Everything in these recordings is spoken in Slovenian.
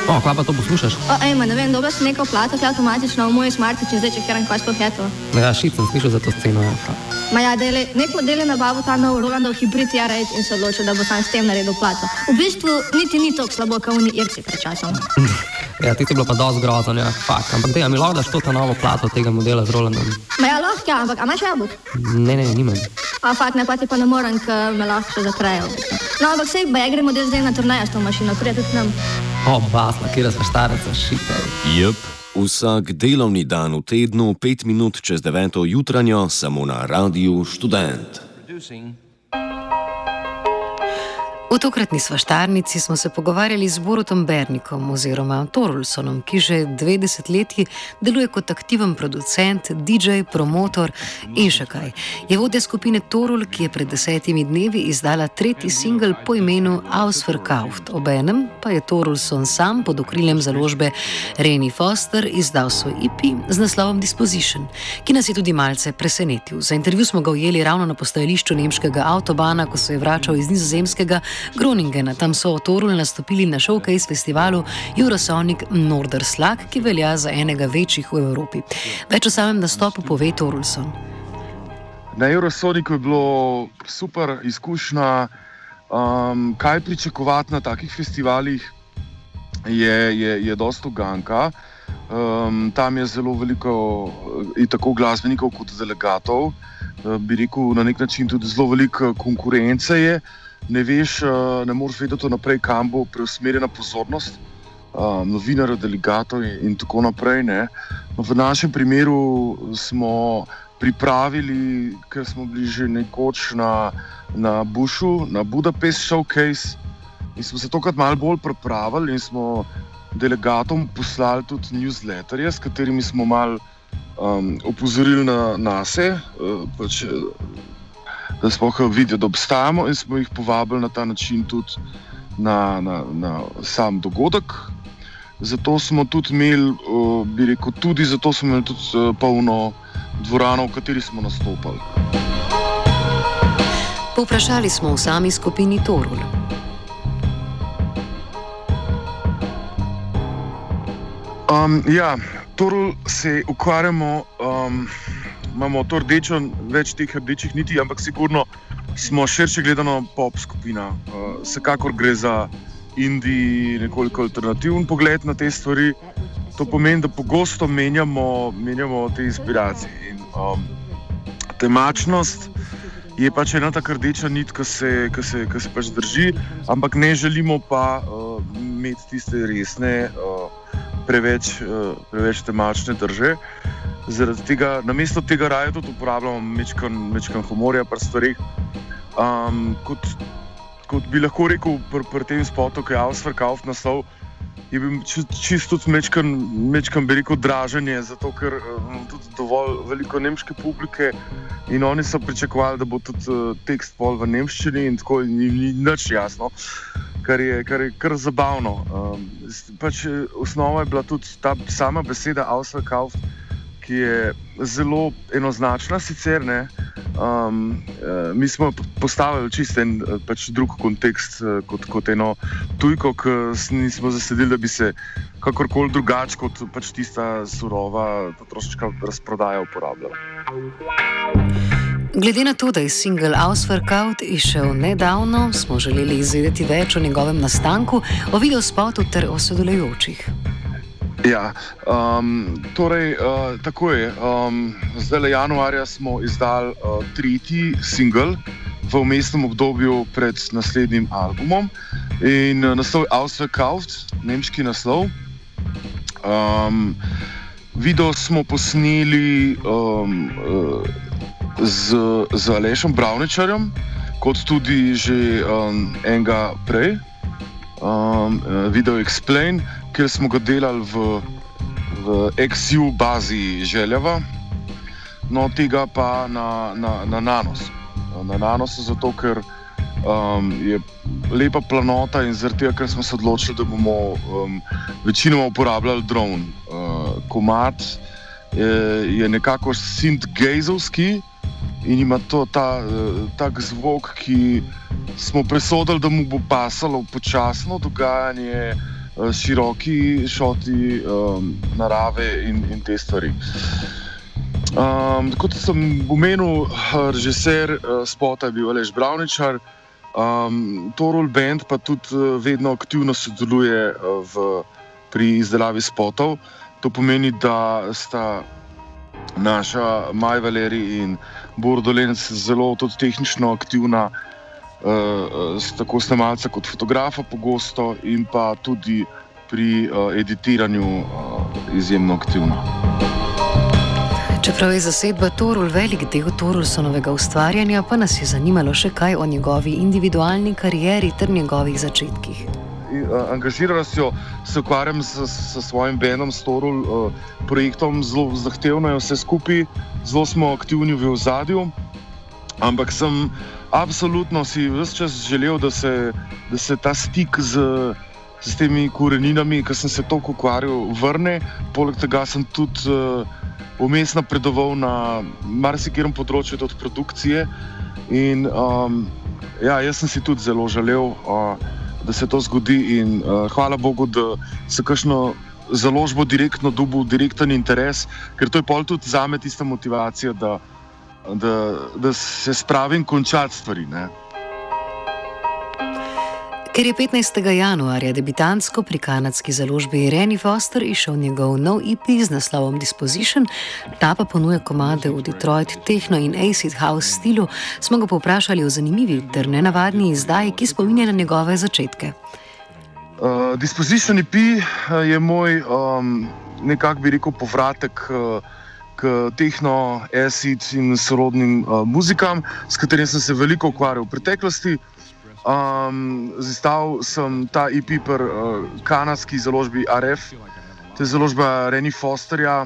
Kaj pa to poslušaš? Ne vem, dobro si nekaj plata, ki je avtomatično v moj smartič in zdaj če kjeram kaj sploh je to. Ja, šit sem slišal za to sceno. Nek model je nabavil ta nov Rolandov hibrid R8 in se odločil, da bo sam s tem naredil plato. V bistvu niti ni toliko slabo, kot oni Irci pred časom. Ja, ti si bilo pa dosti grozno, ja, fakt. Ampak dej, a mi lahko daš to ta novo plato tega modela z Rolandom? Lahko, ja, ampak a imaš jabolk? Ne, nimam. Fakt, ne, pa ti pa ne morem, ker me lahko še zaprejo. No, ampak sej, gre model zdaj na turnejo s to mašino, prije tudi nam. Basla, kjera sva štareca, šitaj. Jep, vsak delovni dan v tednu, 5 minut čez 9. jutranjo, samo na Radiu Študent. V tokratni svaštarnici smo se pogovarjali z Borutom Bernikom oziroma Torolsonom, ki že 2 desetletji deluje kot aktiven producent, DJ, promotor in še kaj. Je vodja skupine Torol, ki je pred 10 dnevi izdala 3. singel po imenu Ausverkauft. Obenem pa je Torolson sam pod okriljem založbe Reni Foster izdal svoj EP z naslovom Disposition, ki nas je tudi malce presenetil. Za intervju smo ga ujeli ravno na postajališču nemškega avtobana, ko se je vračal iz nizozemskega Groningena. Tam so Torol nastopili na showcase festivalu Eurosonic Norderslag, ki velja za enega večjih v Evropi. Več o samem nastopu pove Torolson. Na Eurosonicu je bilo super izkušnja. Kaj pričakovati na takih festivalih je dosta uganka. Tam je zelo veliko tako glasbenikov kot delegatov. Bi rekel, na nek način tudi zelo veliko konkurence je. Ne veš, ne moreš vedeti naprej, kam bo preusmerjena pozornost novinarjev, delegatov in tako naprej. Ne. V našem primeru smo pripravili, ker smo bili že nekoč na Bushu, na Budapest Showcase in smo se tokrat malo bolj pripravili in smo delegatom poslali tudi newsletterje, s katerimi smo malo opozorili na nase, da sploh vidijo, da obstajamo in smo jih povabili na ta način tudi na sam dogodek. Zato smo tudi imeli, bi rekel, zato smo imeli tudi polno dvorano, v kateri smo nastopali. Povprašali smo v sami skupini Torol. Torol se ukvarjamo, imamo to rdečo, več teh rdečih niti, ampak sigurno smo širše gledano pop skupina. Vsekakor gre za indie, nekoliko alternativen pogled na te stvari. To pomeni, da pogosto menjamo te inspiracije. In, temačnost je pač ena taka rdeča nit, ki se pač drži, ampak ne želimo pa imeti tiste resne, preveč temačne drže. Zaradi tega, namesto tega raje tudi uporabljamo mečkan humorja pri stvareh. Kot bi lahko rekel pri tem spotu, ki je Ausverkauft naslov, je bil čisto tudi mečkan bi rekel draženje, zato ker tudi dovolj veliko nemške publike in oni so pričakovali, da bo tudi tekst pol v nemščini in tako ni nič jasno, kar je kar zabavno. Pač osnova je bila tudi ta sama beseda Ausverkauft, ki je zelo enoznačna sicer, ne. Mi smo postavili čisto en pač drug kontekst kot eno tujko, ki nismo zasledili, da bi se kakorkoli drugače kot pač tista surova potrošniška razprodaja uporabljala. Glede na to, da je singel Ausverkauft izšel nedavno, smo želeli izvedeti več o njegovem nastanku, o videospotu ter o sodelujočih. Ja, tako je. Zdajle januarja smo izdali 3. singel v vmesnem obdobju pred naslednjim albumom in naslov je Ausverkauft, nemški naslov. Video smo posneli z Alešem Bravničarjem, kot tudi že enega prej, Video Explain, kjer smo ga delali v XU bazi Željava, no tega pa na Nanosu. Na Nanosu zato, ker je lepa planota in zaradi tega, ker smo se odločili, da bomo večinoma uporabljali dron. Komad je nekako synth-gazovski in ima to tak zvok, ki smo presodili, da mu bo pasalo počasno dogajanje široki šoti narave in te stvari. Kot sem omenil, režiser spota je bil Aleš Bravničar, Torul Band pa tudi vedno aktivno sodeluje pri izdelavi spotov. To pomeni, da sta naša Maj Valeri in Bor Dolenc zelo tudi tehnično aktivna, tako snemalca kot fotografa pogosto in pa tudi pri editiranju izjemno aktivna. Čeprav je zasedba Torul velik del Torulsonovega ustvarjanja, pa nas je zanimalo še kaj o njegovi individualni karieri ter njegovih začetkih. Angažiranostjo se ukvarjam s svojim bandom, s Torul projektom, zelo zahtevno je vse skupaj, zelo smo aktivni v ozadju, ampak sem absolutno si ves čas želel, da se ta stik s temi koreninami, ki sem se toliko ukvarjal, vrne. Poleg tega sem tudi vmes napredoval na marsikaterem področju od produkcije in jaz sem si tudi zelo želel, da se to zgodi in hvala Bogu, da se kakšno založbo direktno dobil direkten interes, ker to je pol tudi zame tista motivacija, da se spravim končati stvari, ne. Ker je 15. januarja debitantsko pri kanadski založbi Rennie Foster išel njegov nov EP z naslovom Disposition, ta pa ponuja komade v Detroit techno in acid house stilu, smo ga povprašali o zanimivi ter nenavadni izdaji, ki spominja na njegove začetke. Disposition EP je moj, nekako bi rekel, povratek k techno, acid in sorodnim muzikam, s katerim sem se veliko ukvarjal v preteklosti. Izdal sem ta EP pri kanadski založbi RF, to je založba Rennie Fosterja,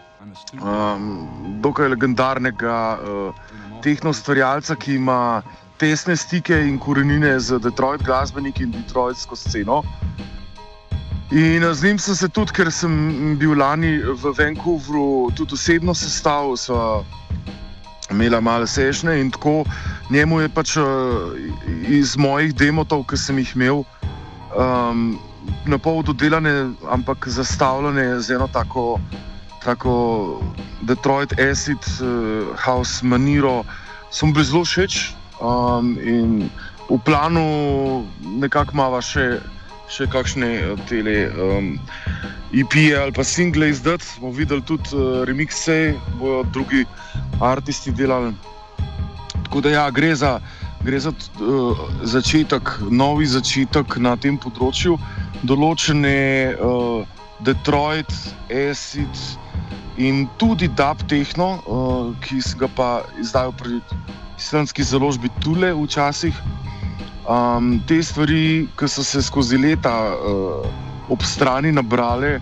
dokaj legendarnega tehno ustvarjalca, ki ima tesne stike in korenine z Detroit glasbeniki in detroitsko sceno. In z njim sem se tudi, ker sem bil lani v Vancouveru tudi osebno sestal, sva imela malo sešne in tako. Njemu je pač iz mojih demotov, ki sem jih imel, na pol dodelane, ampak zastavljene z eno tako Detroit acid house maniro, so mi bili zelo všeč in v planu nekako imava še kakšne tele EP-je ali pa single izdati. Smo videli tudi remixe, bojo drugi artisti delali. Tako da ja, gre za začetek, novi začetek na tem področju. Določene Detroit, acid in tudi dub techno, ki se ga pa izdajo pri islandski založbi Tule včasih. Te stvari, ki so se skozi leta ob strani nabrale,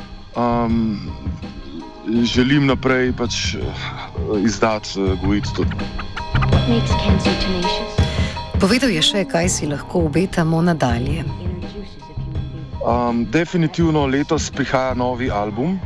želim naprej pač izdati, gojiti tudi. Povedal je še, kaj si lahko obetamo nadalje. Definitivno letos prihaja novi album.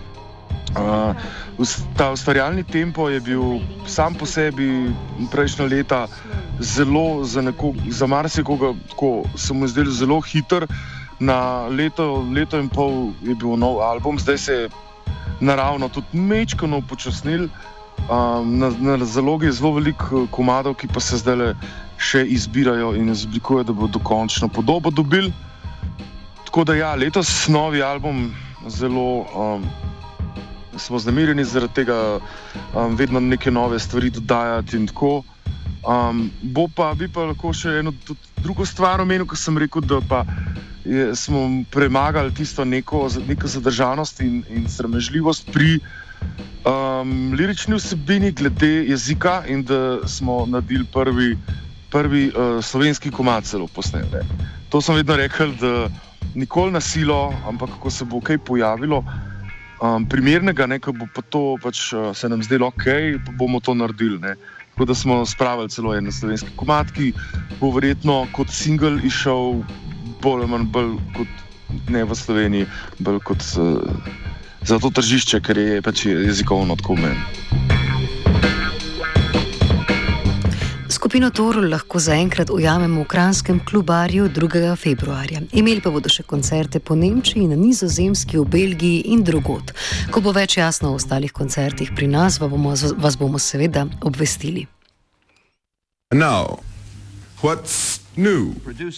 Ta ustvarjalni tempo je bil sam po sebi prejšnja leta zelo za marsikoga, tako se mu je zdelo zelo hiter. Na leto in pol je bil nov album, zdaj se je naravno tudi mečkano upočasnil. Na zalogi je zelo veliko komadov, ki pa se zdaj še izbirajo in izblikujejo, da bodo dokončno podobo dobili. Tako da ja, letos novi album, zelo smo vznemirjeni zaradi tega, vedno neke nove stvari dodajati in tako. Bi pa lahko še eno drugo stvar omenil, ko sem rekel, da pa smo premagali tisto neko zadržanost in sramežljivost pri lirični vsebini glede jezika in da smo naredili prvi slovenski komad celo posneli. To sem vedno rekel, da nikoli na silo, ampak ko se bo kaj pojavilo primernega, ko bo pa to pač se nam zdelo okej, pa bomo to naredili, ne. Tako da smo spravili celo en slovenski komad, ki bo verjetno kot single išel bolj kot ne v Sloveniji, bolj kot za to tržišče, ker je pač jezikovno tako meni. Skupino Torul lahko zaenkrat ujamemo v Kranjskem klubarju 2. februarja. Imeli pa bodo še koncerte po Nemčiji, na Nizozemski, v Belgiji in drugod. Ko bo več jasno o ostalih koncertih pri nas, vas bomo seveda obvestili. Now, what's new?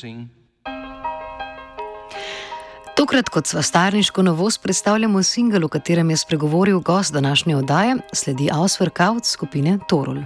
Tokrat kot svastarniško novost predstavljamo singel, v katerem je spregovoril gost današnje oddaje, sledi Ausverkauf skupine Torul.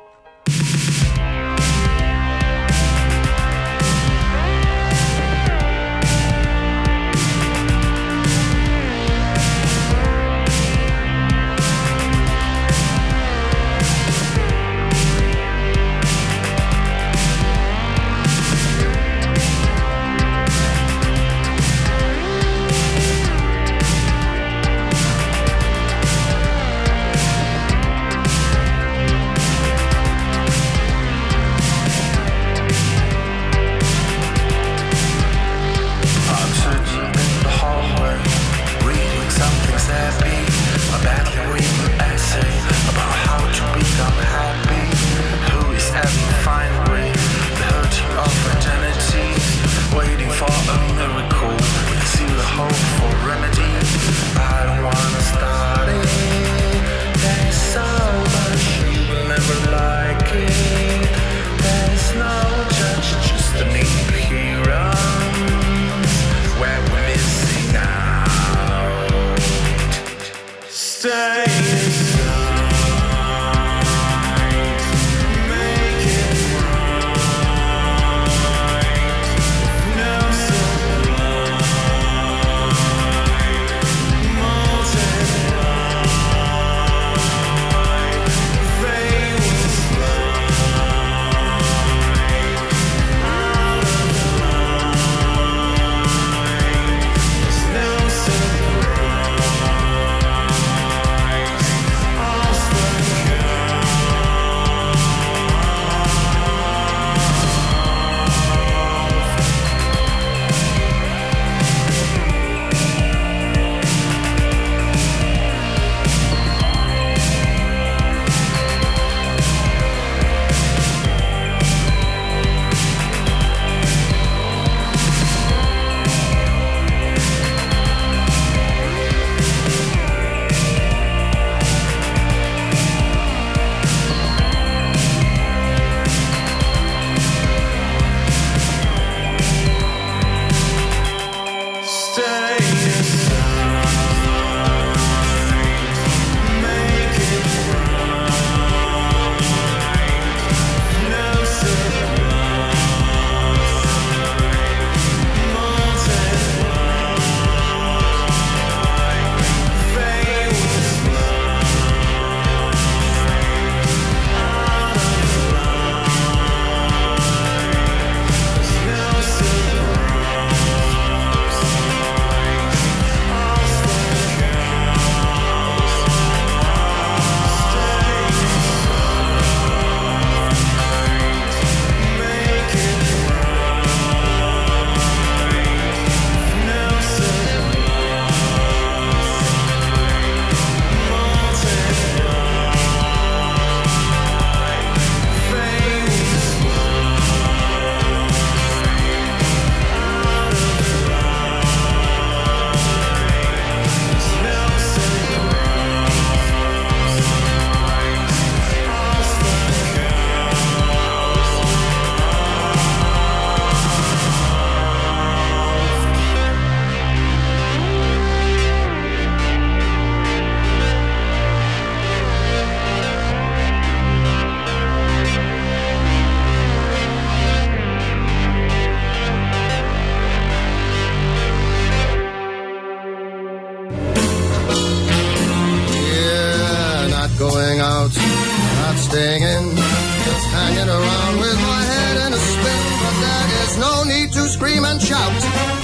staying in, just hanging around with my head in a spin. But there is no need to scream and shout.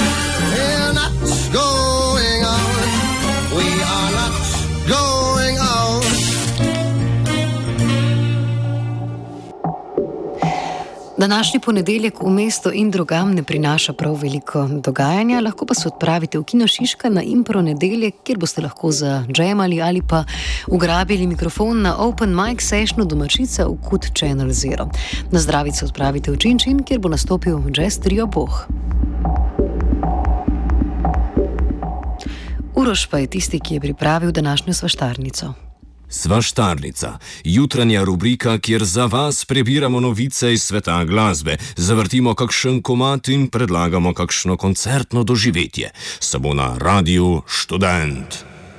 We're not going out. We are not going out. Današnji ponedeljek v mesto in drugam ne prinaša prav veliko dogajanja, lahko pa se odpravite v Kino Šiška na Impro nedeljek, kjer boste lahko zadžemali ali pa ugrabili mikrofon na Open Mic Sessionu Domačica v Kud Channel Zero. Na Zdravic se odpravite v Činčin, kjer bo nastopil jazz trio Boh. Uroš pa je tisti, ki je pripravil današnjo svaštarnico. Svaštarnica, jutranja rubrika, kjer za vas prebiramo novice iz sveta glasbe, zavrtimo kakšen komad in predlagamo kakšno koncertno doživetje. Samo na Radiu Študent.